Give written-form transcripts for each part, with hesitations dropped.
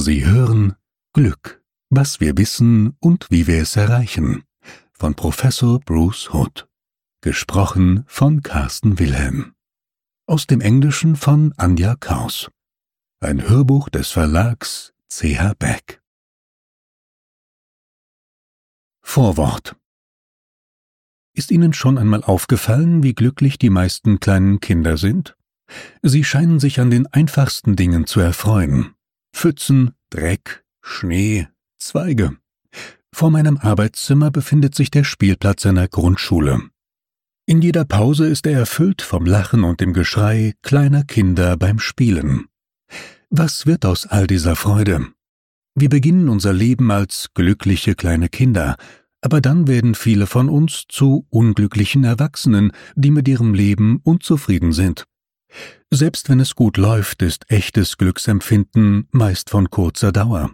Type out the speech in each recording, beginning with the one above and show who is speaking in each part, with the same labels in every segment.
Speaker 1: Sie hören Glück, was wir wissen und wie wir es erreichen, von Professor Bruce Hood. Gesprochen von Carsten Wilhelm. Aus dem Englischen von Anja Kaus. Ein Hörbuch des Verlags C.H. Beck. Vorwort. Ist Ihnen schon einmal aufgefallen, wie glücklich die meisten kleinen Kinder sind? Sie scheinen sich an den einfachsten Dingen zu erfreuen. Pfützen, Dreck, Schnee, Zweige. Vor meinem Arbeitszimmer befindet sich der Spielplatz einer Grundschule. In jeder Pause ist er erfüllt vom Lachen und dem Geschrei kleiner Kinder beim Spielen. Was wird aus all dieser Freude? Wir beginnen unser Leben als glückliche kleine Kinder, aber dann werden viele von uns zu unglücklichen Erwachsenen, die mit ihrem Leben unzufrieden sind. Selbst wenn es gut läuft, ist echtes Glücksempfinden meist von kurzer Dauer.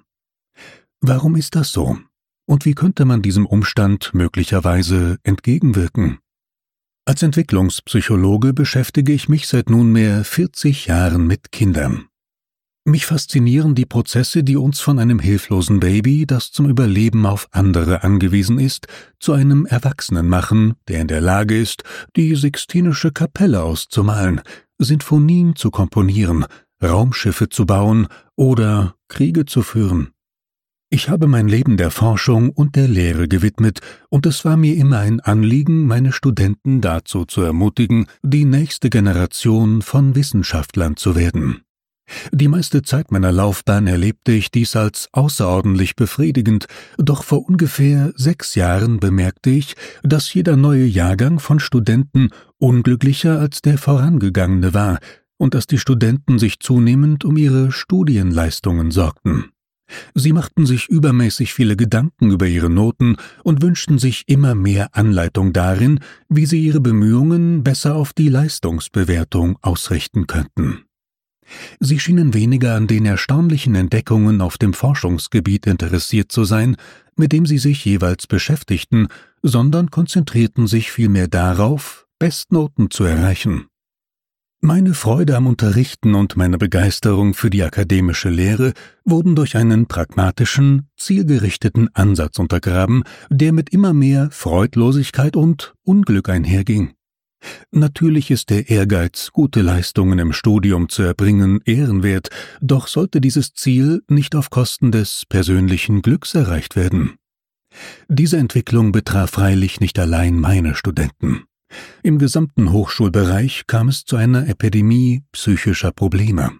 Speaker 1: Warum ist das so? Und wie könnte man diesem Umstand möglicherweise entgegenwirken? Als Entwicklungspsychologe beschäftige ich mich seit nunmehr 40 Jahren mit Kindern. Mich faszinieren die Prozesse, die uns von einem hilflosen Baby, das zum Überleben auf andere angewiesen ist, zu einem Erwachsenen machen, der in der Lage ist, die Sixtinische Kapelle auszumalen, Sinfonien zu komponieren, Raumschiffe zu bauen oder Kriege zu führen. Ich habe mein Leben der Forschung und der Lehre gewidmet, und es war mir immer ein Anliegen, meine Studenten dazu zu ermutigen, die nächste Generation von Wissenschaftlern zu werden. Die meiste Zeit meiner Laufbahn erlebte ich dies als außerordentlich befriedigend, doch vor ungefähr 6 Jahren bemerkte ich, dass jeder neue Jahrgang von Studenten unglücklicher als der vorangegangene war und dass die Studenten sich zunehmend um ihre Studienleistungen sorgten. Sie machten sich übermäßig viele Gedanken über ihre Noten und wünschten sich immer mehr Anleitung darin, wie sie ihre Bemühungen besser auf die Leistungsbewertung ausrichten könnten. Sie schienen weniger an den erstaunlichen Entdeckungen auf dem Forschungsgebiet interessiert zu sein, mit dem sie sich jeweils beschäftigten, sondern konzentrierten sich vielmehr darauf, Bestnoten zu erreichen. Meine Freude am Unterrichten und meine Begeisterung für die akademische Lehre wurden durch einen pragmatischen, zielgerichteten Ansatz untergraben, der mit immer mehr Freudlosigkeit und Unglück einherging. Natürlich ist der Ehrgeiz, gute Leistungen im Studium zu erbringen, ehrenwert, doch sollte dieses Ziel nicht auf Kosten des persönlichen Glücks erreicht werden. Diese Entwicklung betraf freilich nicht allein meine Studenten. Im gesamten Hochschulbereich kam es zu einer Epidemie psychischer Probleme.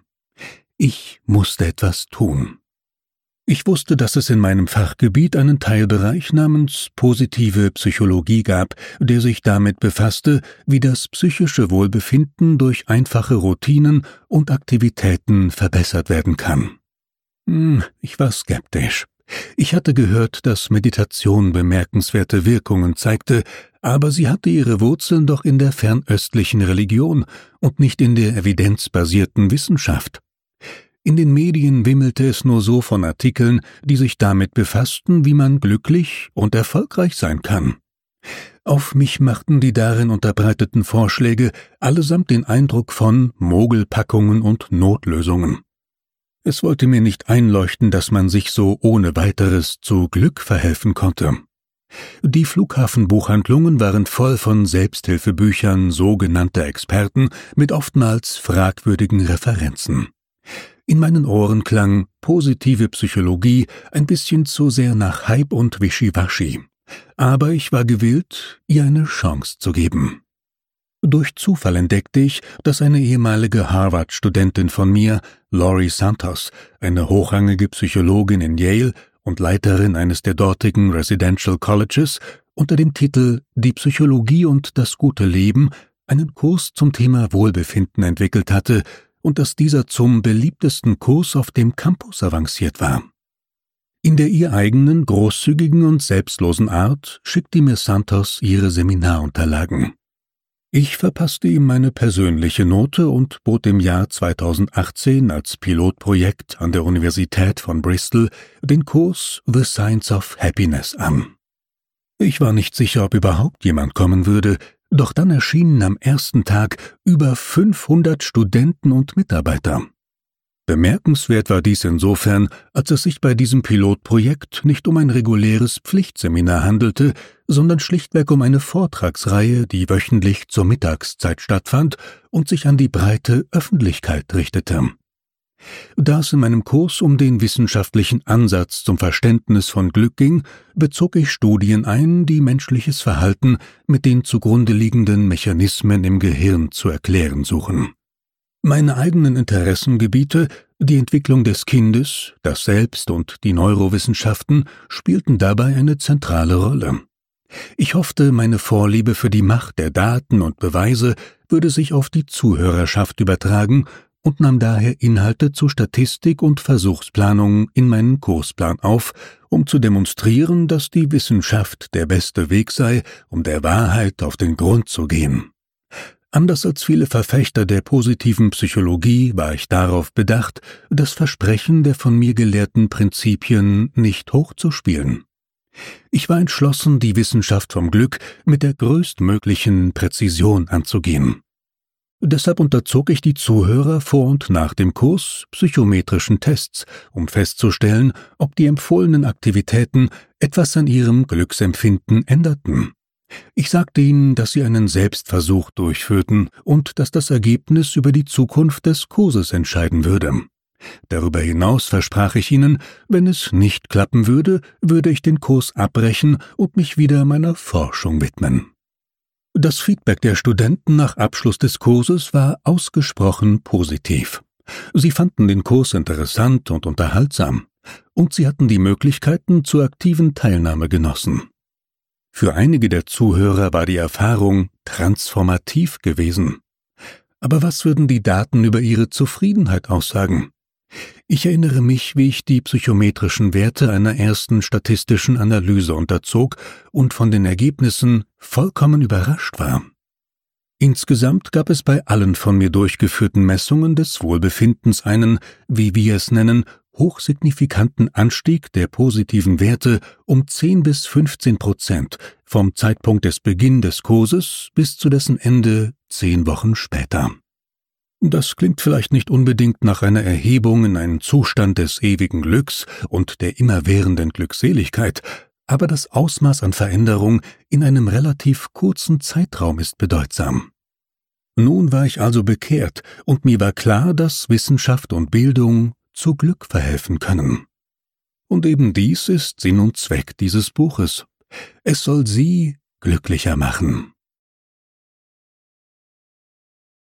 Speaker 1: Ich musste etwas tun. Ich wusste, dass es in meinem Fachgebiet einen Teilbereich namens positive Psychologie gab, der sich damit befasste, wie das psychische Wohlbefinden durch einfache Routinen und Aktivitäten verbessert werden kann. Ich war skeptisch. Ich hatte gehört, dass Meditation bemerkenswerte Wirkungen zeigte, aber sie hatte ihre Wurzeln doch in der fernöstlichen Religion und nicht in der evidenzbasierten Wissenschaft. In den Medien wimmelte es nur so von Artikeln, die sich damit befassten, wie man glücklich und erfolgreich sein kann. Auf mich machten die darin unterbreiteten Vorschläge allesamt den Eindruck von Mogelpackungen und Notlösungen. Es wollte mir nicht einleuchten, dass man sich so ohne weiteres zu Glück verhelfen konnte. Die Flughafenbuchhandlungen waren voll von Selbsthilfebüchern sogenannter Experten mit oftmals fragwürdigen Referenzen. In meinen Ohren klang positive Psychologie ein bisschen zu sehr nach Hype und Wischiwaschi, aber ich war gewillt, ihr eine Chance zu geben. Durch Zufall entdeckte ich, dass eine ehemalige Harvard-Studentin von mir, Laurie Santos, eine hochrangige Psychologin in Yale und Leiterin eines der dortigen Residential Colleges, unter dem Titel »Die Psychologie und das gute Leben« einen Kurs zum Thema Wohlbefinden entwickelt hatte und dass dieser zum beliebtesten Kurs auf dem Campus avanciert war. In der ihr eigenen, großzügigen und selbstlosen Art schickte mir Santos ihre Seminarunterlagen. Ich verpasste ihm meine persönliche Note und bot im Jahr 2018 als Pilotprojekt an der Universität von Bristol den Kurs The Science of Happiness an. Ich war nicht sicher, ob überhaupt jemand kommen würde, doch dann erschienen am ersten Tag über 500 Studenten und Mitarbeiter. Bemerkenswert war dies insofern, als es sich bei diesem Pilotprojekt nicht um ein reguläres Pflichtseminar handelte, sondern schlichtweg um eine Vortragsreihe, die wöchentlich zur Mittagszeit stattfand und sich an die breite Öffentlichkeit richtete. Da es in meinem Kurs um den wissenschaftlichen Ansatz zum Verständnis von Glück ging, bezog ich Studien ein, die menschliches Verhalten mit den zugrunde liegenden Mechanismen im Gehirn zu erklären suchen. Meine eigenen Interessengebiete, die Entwicklung des Kindes, das Selbst und die Neurowissenschaften, spielten dabei eine zentrale Rolle. Ich hoffte, meine Vorliebe für die Macht der Daten und Beweise würde sich auf die Zuhörerschaft übertragen und nahm daher Inhalte zu Statistik und Versuchsplanung in meinen Kursplan auf, um zu demonstrieren, dass die Wissenschaft der beste Weg sei, um der Wahrheit auf den Grund zu gehen. Anders als viele Verfechter der positiven Psychologie war ich darauf bedacht, das Versprechen der von mir gelehrten Prinzipien nicht hochzuspielen. Ich war entschlossen, die Wissenschaft vom Glück mit der größtmöglichen Präzision anzugehen. Deshalb unterzog ich die Zuhörer vor und nach dem Kurs psychometrischen Tests, um festzustellen, ob die empfohlenen Aktivitäten etwas an ihrem Glücksempfinden änderten. Ich sagte ihnen, dass sie einen Selbstversuch durchführten und dass das Ergebnis über die Zukunft des Kurses entscheiden würde. Darüber hinaus versprach ich ihnen, wenn es nicht klappen würde, würde ich den Kurs abbrechen und mich wieder meiner Forschung widmen. Das Feedback der Studenten nach Abschluss des Kurses war ausgesprochen positiv. Sie fanden den Kurs interessant und unterhaltsam, und sie hatten die Möglichkeiten zur aktiven Teilnahme genossen. Für einige der Zuhörer war die Erfahrung transformativ gewesen. Aber was würden die Daten über ihre Zufriedenheit aussagen? Ich erinnere mich, wie ich die psychometrischen Werte einer ersten statistischen Analyse unterzog und von den Ergebnissen vollkommen überrascht war. Insgesamt gab es bei allen von mir durchgeführten Messungen des Wohlbefindens einen, wie wir es nennen, hochsignifikanten Anstieg der positiven Werte um 10–15% vom Zeitpunkt des Beginns des Kurses bis zu dessen Ende 10 Wochen später. Das klingt vielleicht nicht unbedingt nach einer Erhebung in einen Zustand des ewigen Glücks und der immerwährenden Glückseligkeit, aber das Ausmaß an Veränderung in einem relativ kurzen Zeitraum ist bedeutsam. Nun war ich also bekehrt und mir war klar, dass Wissenschaft und Bildung zu Glück verhelfen können. Und eben dies ist Sinn und Zweck dieses Buches. Es soll Sie glücklicher machen.